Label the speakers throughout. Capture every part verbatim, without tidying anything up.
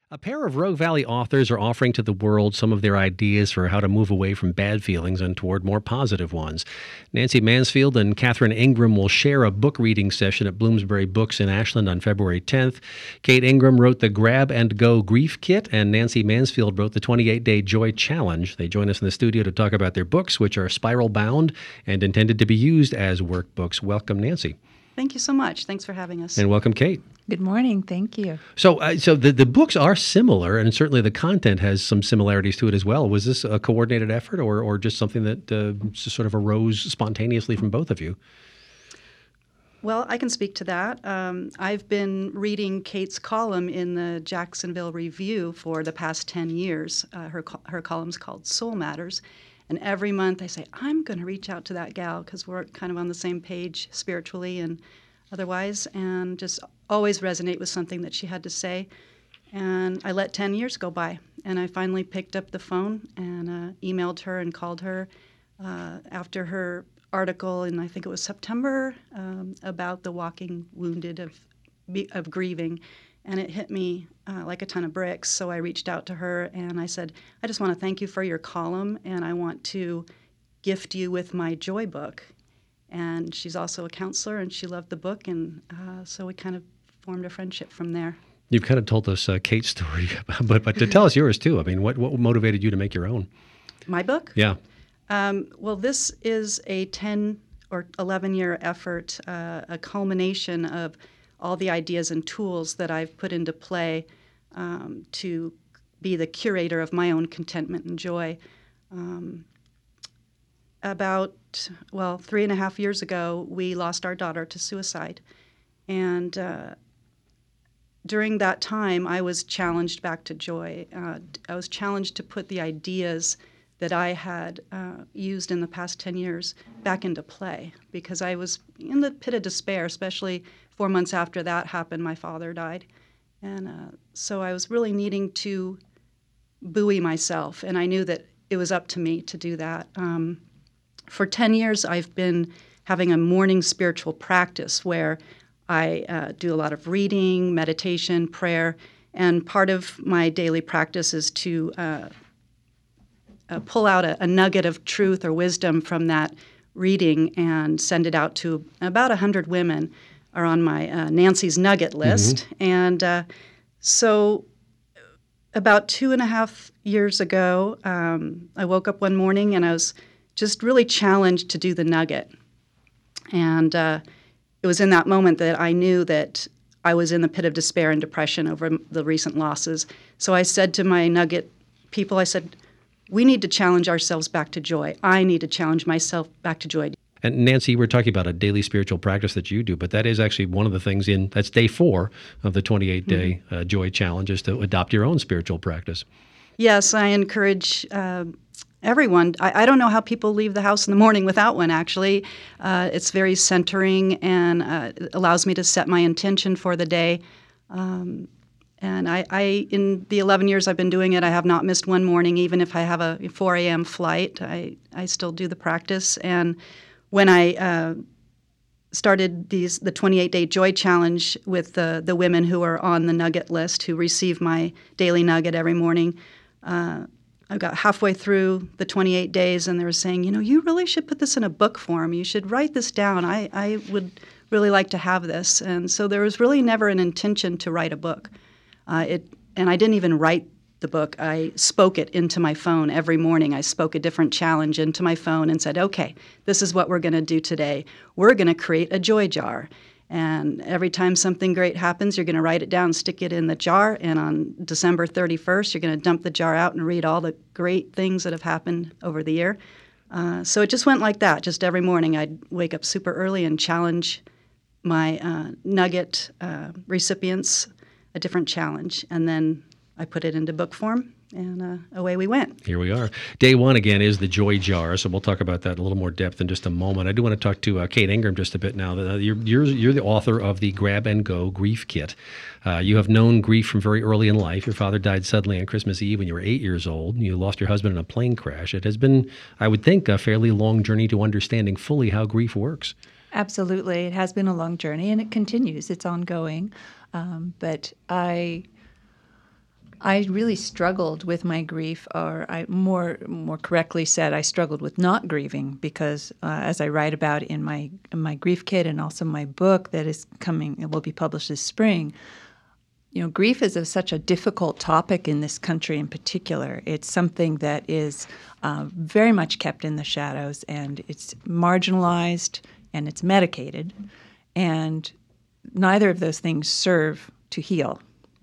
Speaker 1: A pair of Rogue Valley authors are offering to the world some of their ideas for how to move away from bad feelings and toward more positive ones. Nancy Mansfield and Catherine Ingram will share a book reading session at Bloomsbury Books in Ashland on February tenth. Kate Ingram wrote the Grab and Go Grief Kit, and Nancy Mansfield wrote the twenty-eight day Joy Challenge. They join us in the studio to talk about their books, which are spiral bound and intended to be used as workbooks. Welcome, Nancy.
Speaker 2: Thank you so much. Thanks for having us.
Speaker 1: And welcome, Kate.
Speaker 3: Good morning. Thank you.
Speaker 1: So, uh, so the, the books are similar, and certainly the content has some similarities to it as well. Was this a coordinated effort, or or just something that uh, just sort of arose spontaneously from both of you?
Speaker 2: Well, I can speak to that. Um, I've been reading Kate's column in the Jacksonville Review for the past ten years. Uh, her her column's called Soul Matters. And every month I say, I'm going to reach out to that gal because we're kind of on the same page spiritually and otherwise, and just always resonate with something that she had to say. And I let ten years go by, and I finally picked up the phone and uh, emailed her and called her uh, after her article in, I think it was September, um, about the walking wounded of, of grieving. And it hit me uh, like a ton of bricks. So I reached out to her and I said, I just want to thank you for your column, and I want to gift you with my Joy book. And she's also a counselor, and she loved the book, and uh, so we kind of formed a friendship from there.
Speaker 1: You've kind of told us uh, Kate's story, but but to tell us yours too. I mean, what what motivated you to make your own?
Speaker 2: My book?
Speaker 1: Yeah.
Speaker 2: Um, well, this is a ten or eleven year effort, uh, a culmination of all the ideas and tools that I've put into play um, to be the curator of my own contentment and joy. Um, about, well, three and a half years ago, we lost our daughter to suicide. And uh, during that time, I was challenged back to joy. Uh, I was challenged to put the ideas that I had uh, used in the past ten years back into play, because I was in the pit of despair, especially four months after that happened, my father died. And uh, so I was really needing to buoy myself, and I knew that it was up to me to do that. Um, for ten years, I've been having a morning spiritual practice where I uh, do a lot of reading, meditation, prayer, and part of my daily practice is to uh, uh, pull out a, a nugget of truth or wisdom from that reading and send it out to about one hundred women are on my uh, Nancy's Nugget list. Mm-hmm. And uh, so about two and a half years ago, um, I woke up one morning and I was just really challenged to do the nugget. And uh, it was in that moment that I knew that I was in the pit of despair and depression over the recent losses. So I said to my nugget people, I said, we need to challenge ourselves back to joy. I need to challenge myself back to joy.
Speaker 1: And Nancy, we're talking about a daily spiritual practice that you do, but that is actually one of the things in, that's day four of the twenty-eight day mm-hmm. uh, Joy Challenge, is to adopt your own spiritual practice. Yes,
Speaker 2: I encourage uh, everyone. I, I don't know how people leave the house in the morning without one, actually. Uh, it's very centering, and uh, it allows me to set my intention for the day. Um, and I, I, in the eleven years I've been doing it, I have not missed one morning, even if I have a four a.m. flight. I, I still do the practice. And when I uh, started these the twenty-eight day Joy Challenge with the, the women who are on the Nugget list, who receive my daily nugget every morning, uh, I got halfway through the twenty-eight days, and they were saying, you know, you really should put this in a book form. You should write this down. I, I would really like to have this. And so there was really never an intention to write a book. Uh, it and I didn't even write the book. I spoke it into my phone every morning. I spoke a different challenge into my phone and said, okay, this is what we're going to do today. We're going to create a joy jar. And every time something great happens, you're going to write it down, stick it in the jar, and on December thirty-first, you're going to dump the jar out and read all the great things that have happened over the year. Uh, so it just went like that. Just every morning I'd wake up super early and challenge my uh, nugget uh, recipients a different challenge, and then I put it into book form, and uh, away we went.
Speaker 1: Here we are. Day one, again, is the Joy Jar, so we'll talk about that in a little more depth in just a moment. I do want to talk to uh, Kate Ingram just a bit now. Uh, you're, you're, you're the author of the Grab and Go Grief Kit. Uh, you have known grief from very early in life. Your father died suddenly on Christmas Eve when you were eight years old. You lost your husband in a plane crash. It has been, I would think, a fairly long journey to understanding fully how grief works.
Speaker 3: Absolutely. It has been a long journey, and it continues. It's ongoing. Um, but I... I really struggled with my grief, or I more more correctly said, I struggled with not grieving because, uh, as I write about in my in my grief kit and also my book that is coming, it will be published this spring. You know, grief is a, such a difficult topic in this country in particular. It's something that is uh, very much kept in the shadows, and it's marginalized and it's medicated, and neither of those things serve to heal.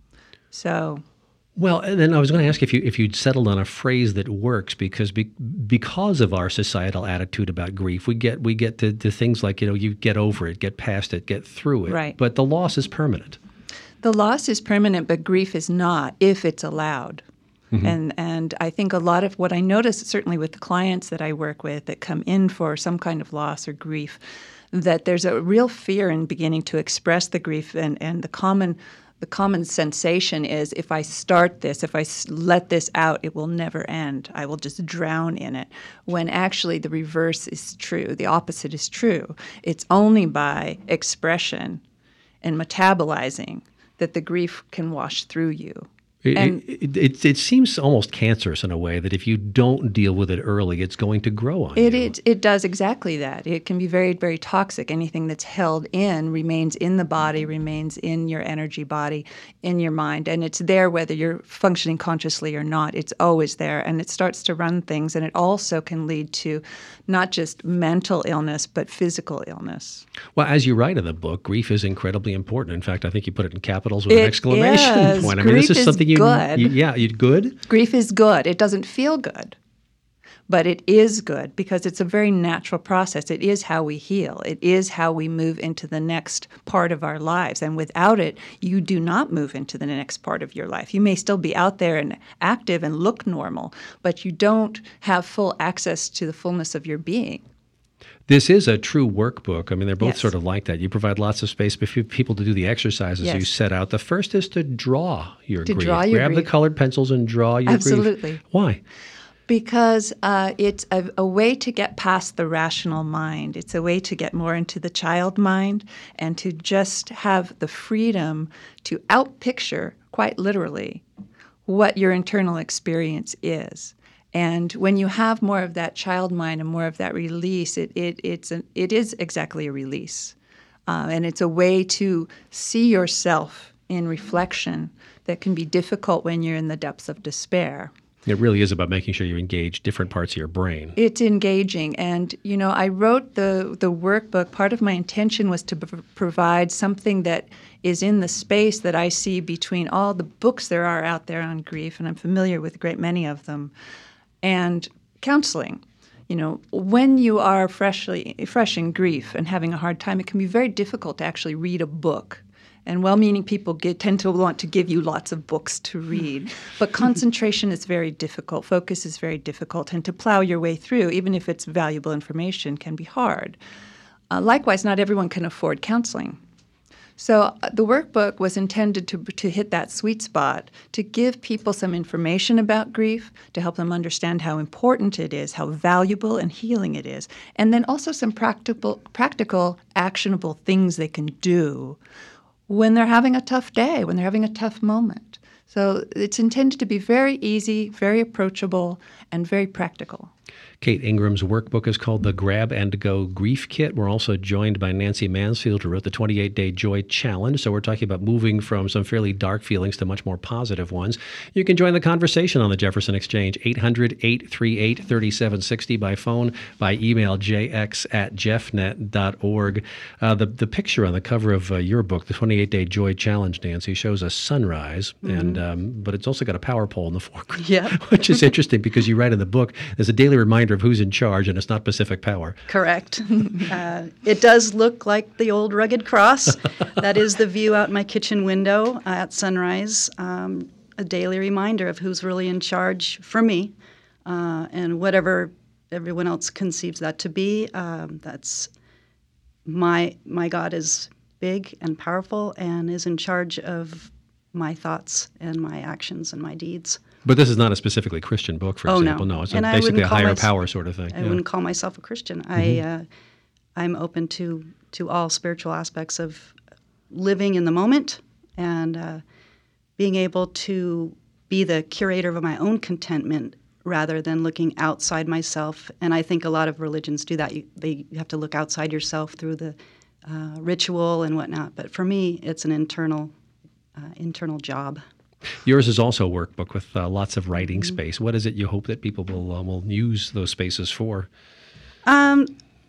Speaker 3: So.
Speaker 1: Well, and then I was going to ask if you if you'd settled on a phrase that works because be, because of our societal attitude about grief, we get we get to, to things like, you know, you get over it, get past it, get through it.
Speaker 3: Right.
Speaker 1: But the loss is permanent.
Speaker 3: The loss is permanent, but grief is not if it's allowed. Mm-hmm. And and I think a lot of what I notice, certainly with the clients that I work with that come in for some kind of loss or grief, that there's a real fear in beginning to express the grief, and, and the common the common sensation is if I start this, if I let this out, it will never end. I will just drown in it, when actually the reverse is true. The opposite is true. It's only by expression and metabolizing that the grief can wash through you.
Speaker 1: It,
Speaker 3: And
Speaker 1: it, it, it seems almost cancerous in a way that if you don't deal with it early, it's going to grow on
Speaker 3: It,
Speaker 1: you.
Speaker 3: it it does exactly that. It can be very, very toxic. Anything that's held in remains in the body, remains in your energy body, in your mind, and it's there whether you're functioning consciously or not. It's always there, and it starts to run things, and it also can lead to not just mental illness, but physical illness.
Speaker 1: Well, as you write in the book, grief is incredibly important. In fact, I think you put it in capitals with an
Speaker 3: It
Speaker 1: exclamation
Speaker 3: is.
Speaker 1: point. I mean,
Speaker 3: Grief
Speaker 1: this is
Speaker 3: is
Speaker 1: something you,
Speaker 3: good.
Speaker 1: you yeah, you good?
Speaker 3: Grief is good. It doesn't feel good, but it is good because it's a very natural process. It is how we heal. It is how we move into the next part of our lives. And without it, you do not move into the next part of your life. You may still be out there and active and look normal, but you don't have full access to the fullness of your being.
Speaker 1: This is a true workbook. I mean, they're both
Speaker 3: Yes.
Speaker 1: sort of like that. You provide lots of space for people to do the exercises
Speaker 3: Yes.
Speaker 1: you set out. The first is to draw your
Speaker 3: To
Speaker 1: grief.
Speaker 3: draw your
Speaker 1: Grab
Speaker 3: grief.
Speaker 1: the colored pencils and draw your grief.
Speaker 3: Absolutely.
Speaker 1: Why?
Speaker 3: Because uh, it's a, a way to get past the rational mind. It's a way to get more into the child mind and to just have the freedom to outpicture, quite literally, what your internal experience is. And when you have more of that child mind and more of that release, it it it's an, it is exactly a release, uh, and it's a way to see yourself in reflection that can be difficult when you're in the depths of despair.
Speaker 1: It really is about making sure you engage different parts of your brain.
Speaker 3: It's engaging, and you know, I wrote the the workbook. Part of my intention was to p- provide something that is in the space that I see between all the books there are out there on grief, and I'm familiar with a great many of them, and counseling. You know, when you are freshly fresh in grief and having a hard time, it can be very difficult to actually read a book. And well-meaning people get, tend to want to give you lots of books to read. But concentration is very difficult. Focus is very difficult. And to plow your way through, even if it's valuable information, can be hard. Uh, likewise, not everyone can afford counseling. So uh, the workbook was intended to, to hit that sweet spot, to give people some information about grief, to help them understand how important it is, how valuable and healing it is, and then also some practical, practical, actionable things they can do when they're having a tough day, when they're having a tough moment. So it's intended to be very easy, very approachable, and very practical.
Speaker 1: Kate Ingram's workbook is called The Grab and Go Grief Kit. We're also joined by Nancy Mansfield, who wrote the twenty-eight day Joy Challenge. So we're talking about moving from some fairly dark feelings to much more positive ones. You can join the conversation on the Jefferson Exchange, eight hundred, eight three eight, three seven six zero by phone, by email, j x at jeffnet dot org. Uh, the, the picture on the cover of uh, your book, the twenty-eight day Joy Challenge, Nancy, shows a sunrise, mm-hmm. and um, but it's also got a power pole in the foreground,
Speaker 2: Yep.
Speaker 1: which is interesting because you write in the book, there's a daily reminder of who's in charge, and it's not Pacific Power.
Speaker 2: Correct. Uh, it does look like the old rugged cross. That is the view out my kitchen window uh, at sunrise. Um, a daily reminder of who's really in charge for me, uh, and whatever everyone else conceives that to be. Um, that's my my God is big and powerful and is in charge of my thoughts and my actions and my deeds.
Speaker 1: But this is not a specifically Christian book, for
Speaker 2: Oh,
Speaker 1: example.
Speaker 2: no.
Speaker 1: No, it's a,
Speaker 2: And I
Speaker 1: basically
Speaker 2: wouldn't
Speaker 1: a
Speaker 2: call
Speaker 1: higher
Speaker 2: mys-
Speaker 1: power sort of thing.
Speaker 2: I
Speaker 1: yeah.
Speaker 2: wouldn't call myself a Christian.
Speaker 1: Mm-hmm.
Speaker 2: I, uh, I'm open to, to all spiritual aspects of living in the moment and uh, being able to be the curator of my own contentment rather than looking outside myself. And I think a lot of religions do that. You, they, you have to look outside yourself through the uh, ritual and whatnot. But for me, it's an internal, uh, internal job.
Speaker 1: Yours is also a workbook with uh, lots of writing mm-hmm. space. What is it you hope that people will uh, will use those spaces for?
Speaker 2: Um,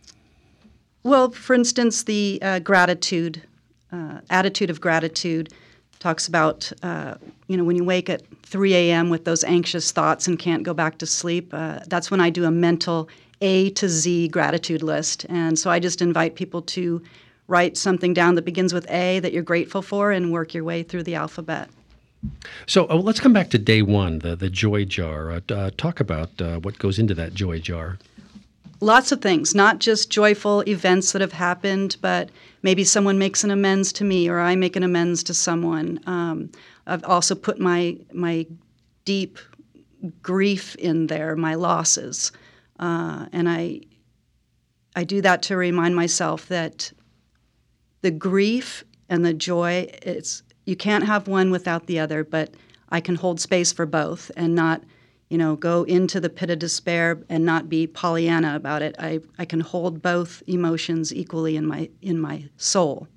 Speaker 2: well, for instance, the uh, gratitude, uh, attitude of gratitude talks about, uh, you know, when you wake at three a.m. with those anxious thoughts and can't go back to sleep, uh, that's when I do a mental A to Z gratitude list. And so I just invite people to write something down that begins with A that you're grateful for and work your way through the alphabet.
Speaker 1: So uh, let's come back to day one, the, the joy jar. Uh, uh, talk about uh, what goes into that joy jar.
Speaker 2: Lots of things, not just joyful events that have happened, but maybe someone makes an amends to me or I make an amends to someone. Um, I've also put my my deep grief in there, my losses. Uh, and I I do that to remind myself that the grief and the joy, it's you can't have one without the other, but I can hold space for both and not, you know, go into the pit of despair and not be Pollyanna about it. I, I can hold both emotions equally in my in my soul.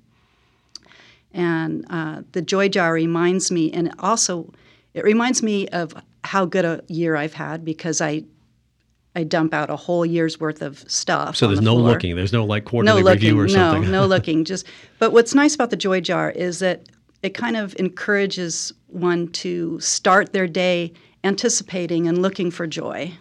Speaker 2: And uh, the joy jar reminds me, and also it reminds me of how good a year I've had because I I dump out a whole year's worth of stuff.
Speaker 1: So there's
Speaker 2: on the
Speaker 1: no
Speaker 2: floor.
Speaker 1: looking. There's no like quarterly
Speaker 2: no looking,
Speaker 1: review or something.
Speaker 2: No, no looking. Just but what's nice about the joy jar is that it kind of encourages one to start their day anticipating and looking for joy.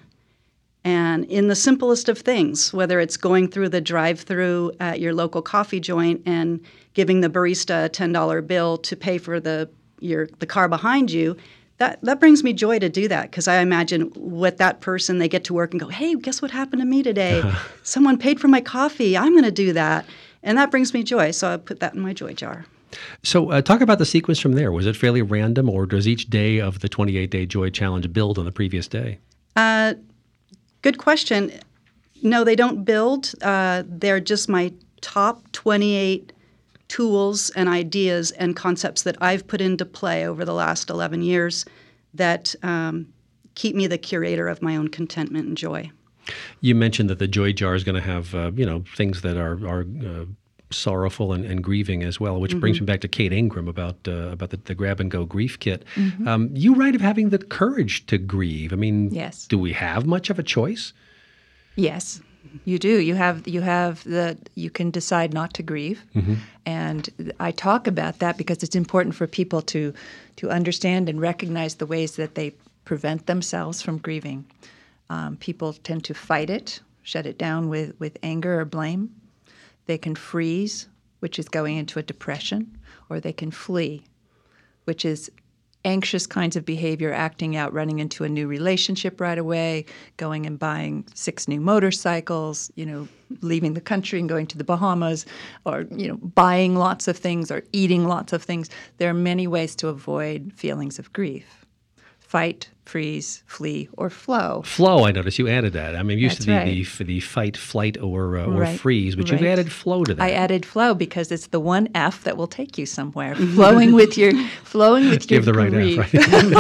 Speaker 2: And in the simplest of things, whether it's going through the drive-through at your local coffee joint and giving the barista a ten dollar bill to pay for the your the car behind you, that, that brings me joy to do that because I imagine with that person, they get to work and go, hey, guess what happened to me today? Someone paid for my coffee. I'm going to do that. And that brings me joy, so I put that in my joy jar.
Speaker 1: So uh, talk about the sequence from there. Was it fairly random, or does each day of the twenty-eight day Joy Challenge build on the previous day?
Speaker 2: Uh, good question. No, they don't build. Uh, they're just my top twenty-eight tools and ideas and concepts that I've put into play over the last eleven years that um, keep me the curator of my own contentment and joy.
Speaker 1: You mentioned that the Joy Jar is going to have, uh, you know, things that are are uh, sorrowful and, and grieving as well, which mm-hmm. brings me back to Kate Ingram about uh, about the, the Grab and Go Grief Kit. Mm-hmm. Um, you write of having the courage to grieve. I mean,
Speaker 3: yes.
Speaker 1: Do we have much of a choice?
Speaker 3: Yes, you do. You have you have the you can decide not to grieve, mm-hmm. and I talk about that because it's important for people to to understand and recognize the ways that they prevent themselves from grieving. Um, people tend to fight it, shut it down with, with anger or blame. They can freeze, which is going into a depression, or they can flee, which is anxious kinds of behavior, acting out, running into a new relationship right away, going and buying six new motorcycles, you know, leaving the country and going to the Bahamas, or, you know, buying lots of things or eating lots of things. There are many ways to avoid feelings of grief. Fight, freeze, flee, or flow.
Speaker 1: Flow, I noticed you added that. I mean, it used
Speaker 3: That's
Speaker 1: to be
Speaker 3: right.
Speaker 1: the, the fight, flight, or uh, or
Speaker 3: right.
Speaker 1: freeze, but
Speaker 3: right.
Speaker 1: you've added flow to that.
Speaker 3: I added flow because it's the one F that will take you somewhere. Flowing with your flowing with your
Speaker 1: Give the right
Speaker 3: grief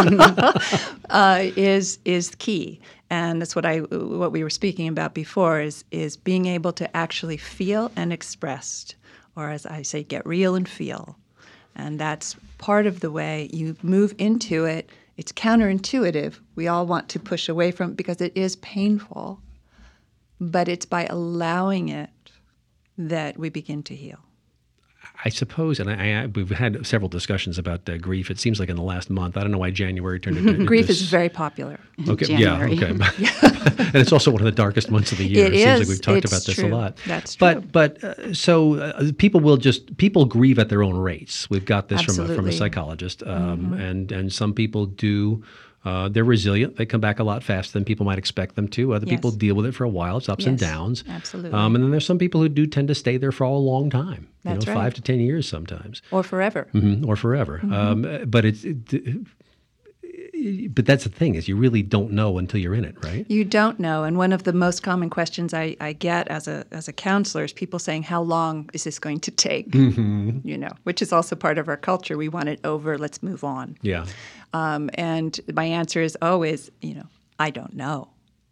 Speaker 1: F, right?
Speaker 3: uh, is is key, and that's what I what we were speaking about before is is being able to actually feel and express, or as I say, get real and feel, and that's part of the way you move into it. It's counterintuitive. We all want to push away from it because it is painful, but it's by allowing it that we begin to heal.
Speaker 1: I suppose, and I, I, we've had several discussions about uh, grief. It seems like in the last month. I don't know why January turned into
Speaker 3: grief
Speaker 1: this.
Speaker 3: is very popular.
Speaker 1: Okay,
Speaker 2: January.
Speaker 1: yeah, okay, and it's also one of the darkest months of the year.
Speaker 3: It,
Speaker 1: it
Speaker 3: is.
Speaker 1: seems like we've talked
Speaker 3: it's
Speaker 1: about this
Speaker 3: true.
Speaker 1: a lot.
Speaker 3: That's true.
Speaker 1: But but uh, so uh, people will just people grieve at their own rates. We've got this from a, from a
Speaker 3: Absolutely.
Speaker 1: psychologist, um,
Speaker 3: Mm-hmm.
Speaker 1: and and some people do. Uh, they're resilient. They come back a lot faster than people might expect them to. Other
Speaker 3: Yes.
Speaker 1: people deal with it for a while. It's ups
Speaker 3: Yes,
Speaker 1: and downs.
Speaker 3: absolutely.
Speaker 1: Um, and then there's some people who do tend to stay there for a long time.
Speaker 3: That's
Speaker 1: you know,
Speaker 3: right.
Speaker 1: five to ten years sometimes.
Speaker 3: Or forever.
Speaker 1: Mm-hmm, or forever.
Speaker 3: Mm-hmm.
Speaker 1: Um, but it's it, But that's the thing, is you really don't know until you're in it, right?
Speaker 3: You don't know. And one of the most common questions I, I get as a as a counselor is people saying, how long is this going to take? Mm-hmm. You know, which is also part of our culture. We want it over. Let's move on.
Speaker 1: Yeah.
Speaker 3: Um, and my answer is always, you know, I don't know.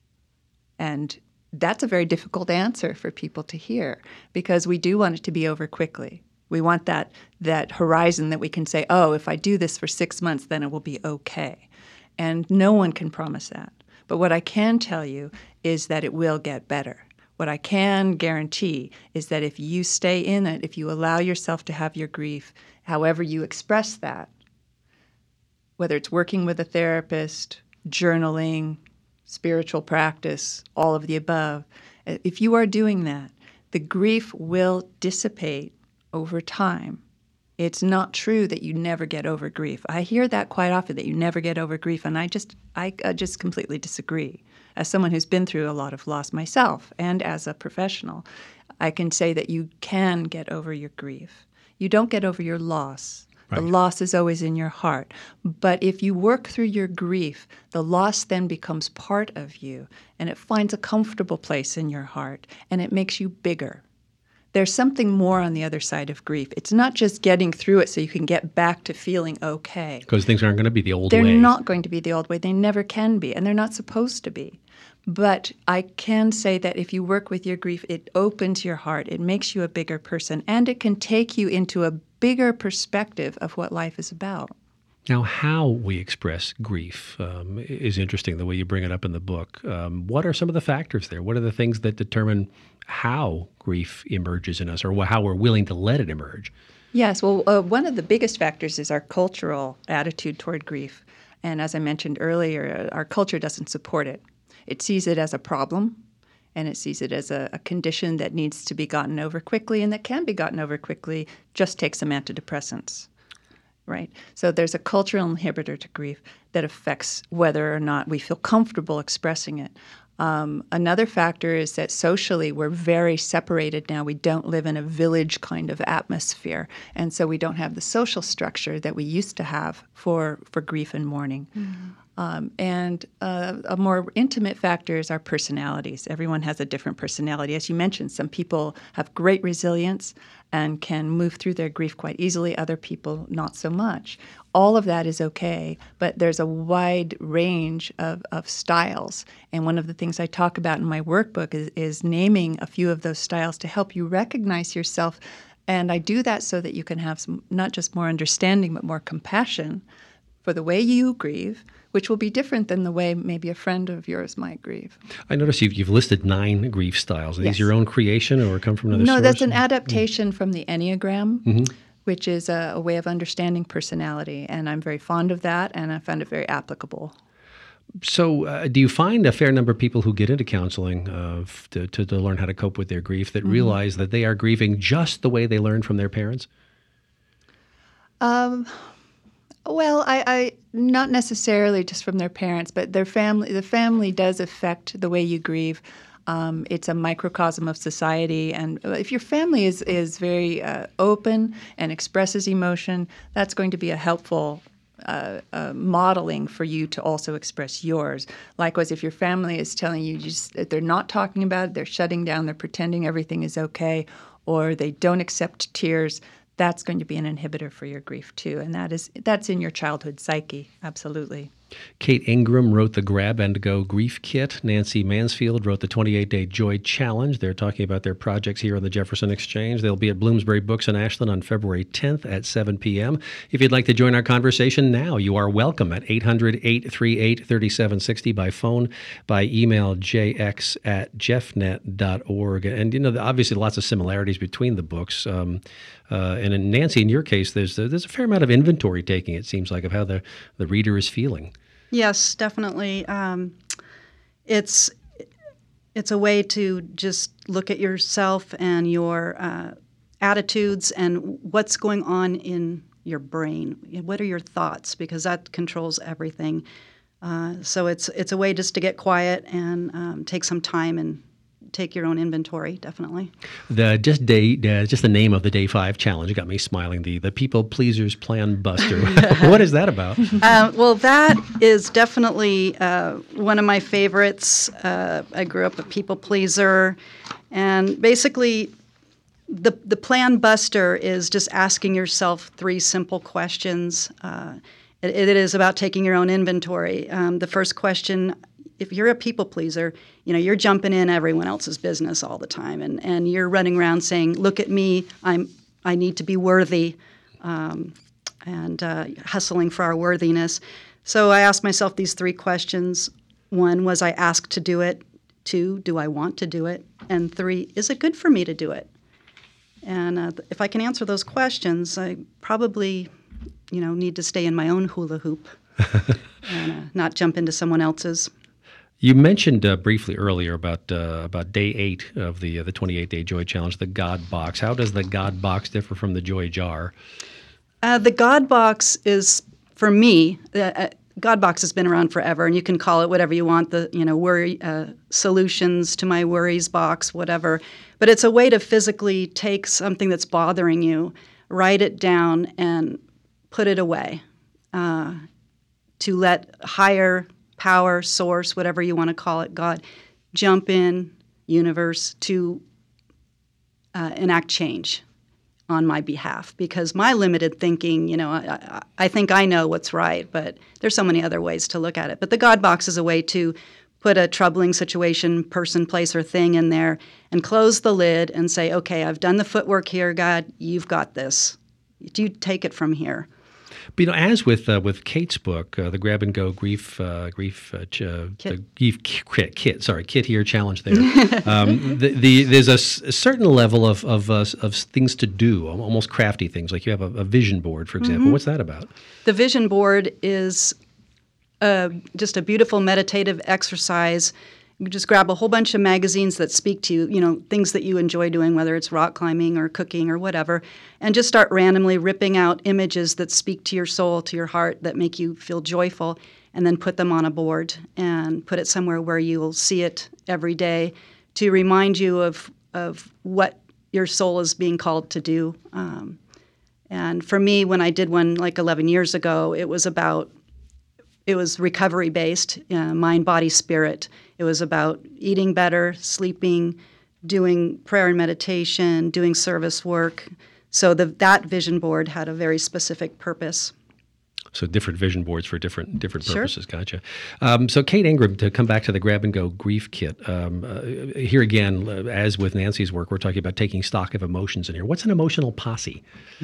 Speaker 3: And that's a very difficult answer for people to hear, because we do want it to be over quickly. We want that that horizon that we can say, oh, if I do this for six months, then it will be okay. And no one can promise that. But what I can tell you is that it will get better. What I can guarantee is that if you stay in it, if you allow yourself to have your grief, however you express that, whether it's working with a therapist, journaling, spiritual practice, all of the above, if you are doing that, the grief will dissipate over time. It's not true that you never get over grief. I hear that quite often, that you never get over grief, and I just I uh, just completely disagree. As someone who's been through a lot of loss myself, and as a professional, I can say that you can get over your grief. You don't get over your loss. Right. The loss is always in your heart. But if you work through your grief, the loss then becomes part of you, and it finds a comfortable place in your heart, and it makes you bigger. There's something more on the other side of grief. It's not just getting through it so you can get back to feeling okay.
Speaker 1: Because things aren't going to be the old
Speaker 3: they're
Speaker 1: way.
Speaker 3: They're not going to be the old way. They never can be, and they're not supposed to be. But I can say that if you work with your grief, it opens your heart, it makes you a bigger person, and it can take you into a bigger perspective of what life is about.
Speaker 1: Now, how we express grief um, is interesting, the way you bring it up in the book. Um, what are some of the factors there? What are the things that determine how grief emerges in us, or how we're willing to let it emerge?
Speaker 3: Yes, well, uh, one of the biggest factors is our cultural attitude toward grief. And as I mentioned earlier, our culture doesn't support it. It sees it as a problem, and it sees it as a, a condition that needs to be gotten over quickly, and that can be gotten over quickly. Just take some antidepressants. Right. So there's a cultural inhibitor to grief that affects whether or not we feel comfortable expressing it. Um, another factor is that socially we're very separated now. We don't live in a village kind of atmosphere, and so we don't have the social structure that we used to have for, for grief and mourning. Mm-hmm. Um, and uh, a more intimate factor is our personalities. Everyone has a different personality. As you mentioned, some people have great resilience and can move through their grief quite easily. Other people, not so much. All of that is okay, but there's a wide range of, of styles. And one of the things I talk about in my workbook is, is naming a few of those styles to help you recognize yourself. And I do that so that you can have some, not just more understanding, but more compassion for the way you grieve, which will be different than the way maybe a friend of yours might grieve.
Speaker 1: I notice you've, you've listed nine grief styles. Are
Speaker 3: yes.
Speaker 1: these your own creation or come from another
Speaker 3: no,
Speaker 1: source?
Speaker 3: No, that's an adaptation mm-hmm. from the Enneagram,
Speaker 1: mm-hmm.
Speaker 3: which is a, a way of understanding personality. And I'm very fond of that, and I found it very applicable.
Speaker 1: So uh, do you find a fair number of people who get into counseling uh, to, to, to learn how to cope with their grief that mm-hmm. realize that they are grieving just the way they learned from their parents?
Speaker 3: Um. Well, I, I not necessarily just from their parents, but their family. The family does affect the way you grieve. Um, it's a microcosm of society, and if your family is is very uh, open and expresses emotion, that's going to be a helpful uh, uh, modeling for you to also express yours. Likewise, if your family is telling you just that they're not talking about it, they're shutting down, they're pretending everything is okay, or they don't accept tears, that's going to be an inhibitor for your grief too, and that is that's in your childhood psyche, absolutely.
Speaker 1: Kate Ingram wrote the Grab and Go Grief Kit. Nancy Mansfield wrote the twenty-eight day Joy Challenge. They're talking about their projects here on the Jefferson Exchange. They'll be at Bloomsbury Books in Ashland on February tenth at seven p.m. If you'd like to join our conversation now, you are welcome at eight hundred, eight three eight, three seven six zero by phone, by email, j x at jeffnet dot org. And, you know, obviously lots of similarities between the books. Um, uh, and in Nancy, in your case, there's there's a fair amount of inventory taking, it seems like, of how the, the reader is feeling.
Speaker 2: Yes, definitely. Um, it's it's a way to just look at yourself and your uh, attitudes and what's going on in your brain. What are your thoughts? Because that controls everything. Uh, so it's it's a way just to get quiet and um, take some time and take your own inventory, definitely.
Speaker 1: The just day, uh, just the name of the day five challenge got me smiling. The the People Pleasers Plan Buster. What is that about?
Speaker 2: Uh, well, that is definitely uh, one of my favorites. Uh, I grew up a people pleaser, and basically, the the Plan Buster is just asking yourself three simple questions. Uh, it, it is about taking your own inventory. Um, the first question. If you're a people pleaser, you know, you're jumping in everyone else's business all the time, and, and you're running around saying, look at me, I'm, I need to be worthy, um, and uh, hustling for our worthiness. So I asked myself these three questions. One, was I asked to do it? Two, do I want to do it? And three, is it good for me to do it? And uh, if I can answer those questions, I probably, you know, need to stay in my own hula hoop and uh, not jump into someone else's.
Speaker 1: You mentioned uh, briefly earlier about uh, about day eight of the uh, the twenty-eight day Joy Challenge, the God Box. How does the God Box differ from the Joy Jar?
Speaker 2: Uh, the God Box is, for me, uh, God Box has been around forever, and you can call it whatever you want. The you know worry uh, solutions to my worries box, whatever. But it's a way to physically take something that's bothering you, write it down, and put it away. Uh, to let higher power, source, whatever you want to call it, God, jump in, universe, to uh, enact change on my behalf. Because my limited thinking, you know, I, I think I know what's right, but there's so many other ways to look at it. But the God Box is a way to put a troubling situation, person, place, or thing in there and close the lid and say, okay, I've done the footwork here, God, you've got this. You take it from here.
Speaker 1: But, you know, as with uh, with Kate's book, uh, the Grab and Go Grief uh, Grief uh, ch- uh,
Speaker 2: Kit.
Speaker 1: The Grief Kit, kit sorry Kit here challenge there. um, the, the there's a, s- a certain level of of uh, of things to do, almost crafty things. Like you have a, a vision board, for example. Mm-hmm. What's that about?
Speaker 2: The vision board is uh, just a beautiful meditative exercise. You just grab a whole bunch of magazines that speak to you, you know, things that you enjoy doing, whether it's rock climbing or cooking or whatever, and just start randomly ripping out images that speak to your soul, to your heart, that make you feel joyful, and then put them on a board and put it somewhere where you'll see it every day to remind you of, of what your soul is being called to do. Um, and for me, when I did one like eleven years ago, it was about It was recovery-based, uh, mind, body, spirit. It was about eating better, sleeping, doing prayer and meditation, doing service work. So the, that vision board had a very specific purpose.
Speaker 1: So different vision boards for different different
Speaker 2: Sure.
Speaker 1: purposes. Gotcha. Um, so Kate Ingram, to come back to the Grab and Go Grief Kit, um, uh, here again, uh, as with Nancy's work, we're talking about taking stock of emotions in here. What's an emotional posse?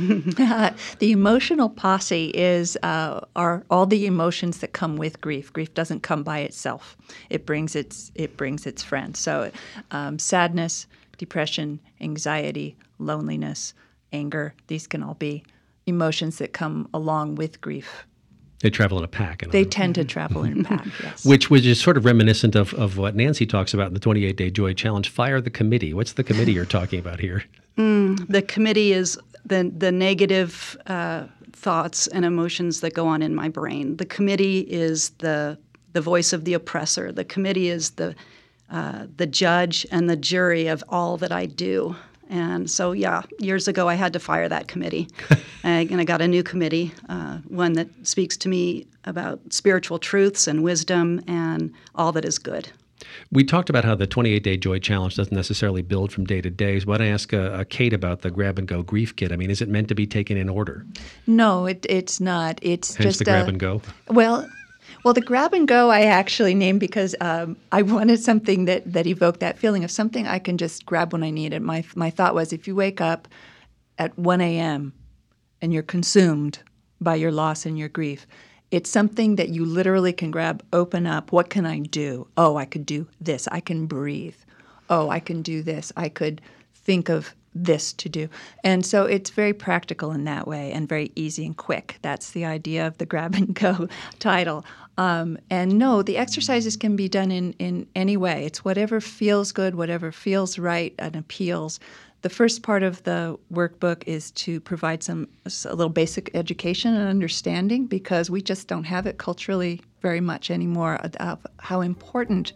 Speaker 3: The emotional posse is uh, are all the emotions that come with grief. Grief doesn't come by itself; it brings its it brings its friends. So, um, sadness, depression, anxiety, loneliness, anger. These can all be emotions that come along with grief.
Speaker 1: They travel in a pack. In
Speaker 3: They
Speaker 1: other-
Speaker 3: tend to travel in a pack, yes.
Speaker 1: Which which is sort of reminiscent of, of what Nancy talks about in the twenty-eight day Joy Challenge. Fire the committee. What's the committee you're talking about here?
Speaker 2: Mm, the committee is the, the negative uh, thoughts and emotions that go on in my brain. The committee is the the voice of the oppressor. The committee is the uh, the judge and the jury of all that I do. And so, yeah, years ago I had to fire that committee. And I got a new committee, uh, one that speaks to me about spiritual truths and wisdom and all that is good.
Speaker 1: We talked about how the twenty-eight day Joy Challenge doesn't necessarily build from day to day. So I want to ask uh, uh, Kate about the Grab and Go Grief Kit. I mean, is it meant to be taken in order?
Speaker 3: No, it, it's not. It's
Speaker 1: Hence
Speaker 3: just
Speaker 1: the Grab
Speaker 3: a,
Speaker 1: and Go?
Speaker 3: Well, well, the Grab and Go I actually named because um, I wanted something that, that evoked that feeling of something I can just grab when I need it. My my thought was, if you wake up at one a.m. and you're consumed by your loss and your grief, it's something that you literally can grab, open up. What can I do? Oh, I could do this. I can breathe. Oh, I can do this. I could think of this to do. And so it's very practical in that way and very easy and quick. That's the idea of the Grab and Go title. Um, and no, the exercises can be done in, in any way. It's whatever feels good, whatever feels right and appeals. The first part of the workbook is to provide some a little basic education and understanding, because we just don't have it culturally very much anymore, of how important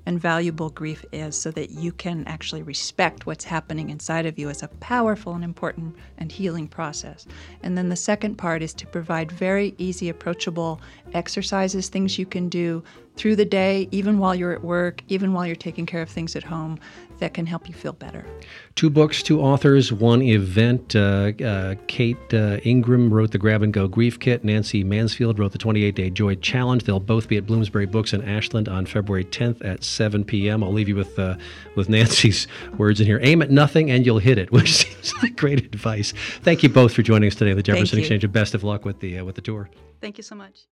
Speaker 3: and valuable grief is, so that you can actually respect what's happening inside of you as a powerful and important and healing process. And then the second part is to provide very easy, approachable exercises, things you can do through the day, even while you're at work, even while you're taking care of things at home, that can help you feel better.
Speaker 1: Two books, two authors, one event. Uh, uh, Kate uh, Ingram wrote the Grab and Go Grief Kit. Nancy Mansfield wrote the twenty-eight day Joy Challenge. They'll both be at Bloomsbury Books in Ashland on February tenth at seven p.m. I'll leave you with uh, with Nancy's words in here. Aim at nothing and you'll hit it, which seems like great advice. Thank you both for joining us today on the Jefferson Exchange, and best of luck with the uh, with the tour.
Speaker 2: Thank you so much.